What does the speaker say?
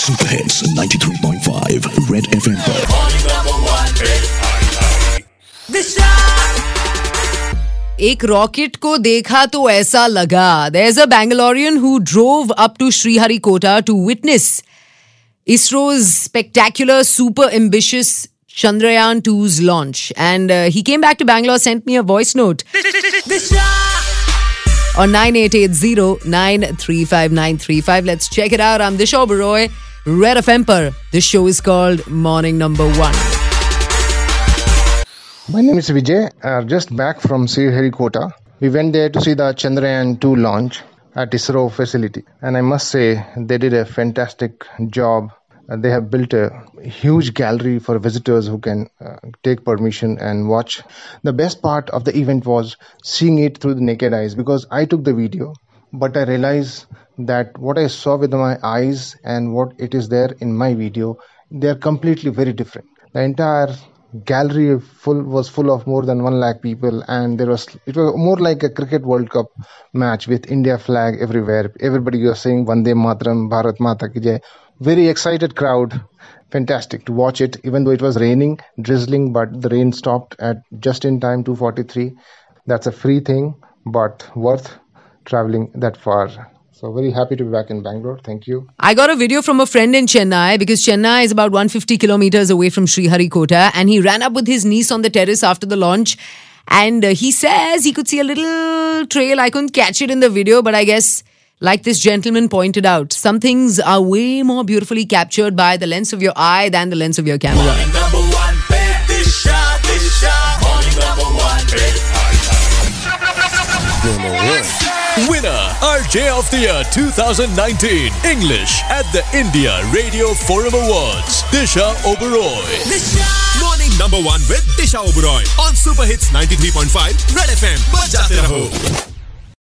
Super hits 93.5 red FM पर। एक rocket को देखा तो ऐसा लगा. There's a Bangalorean who drove up to Sriharikota to witness ISRO's spectacular, super ambitious Chandrayaan 2's launch. And he came back to Bangalore, sent me a voice note on 9880935935. Let's check it out. I'm Disha Oberoi, Red FM par. This show is called Morning Number 1. My name is Vijay. Just back from Sriharikota. We went there to see the Chandrayaan 2 launch at ISRO facility. And I must say, they did a fantastic job. They have built a huge gallery for visitors who can take permission and watch. The best part of the event was seeing it through the naked eyes, because I took the video, but I realized that what I saw with my eyes and what it is there in my video, they are completely very different. The entire gallery was full of more than 1 lakh people, and it was more like a cricket World Cup match with India flag everywhere. Everybody was saying Vande Mataram, Bharat Mata Ki Jai. Very excited crowd. Fantastic to watch it, even though it was raining, drizzling, but the rain stopped at just in time, 2:43. That's a free thing, but worth traveling that far. So very happy to be back in Bangalore. Thank you. I got a video from a friend in Chennai, because Chennai is about 150 kilometers away from Sriharikota, and he ran up with his niece on the terrace after the launch, and he says he could see a little trail. I couldn't catch it in the video, but I guess, like this gentleman pointed out, some things are way more beautifully captured by the lens of your eye than the lens of your camera. Morning number 1, Disha. Morning number 1, Winner, RJ of the Year 2019, English at the India Radio Forum Awards, Disha Oberoi. Morning number 1 with Disha Oberoi on Super Hits 93.5 Red FM. Bajate raho.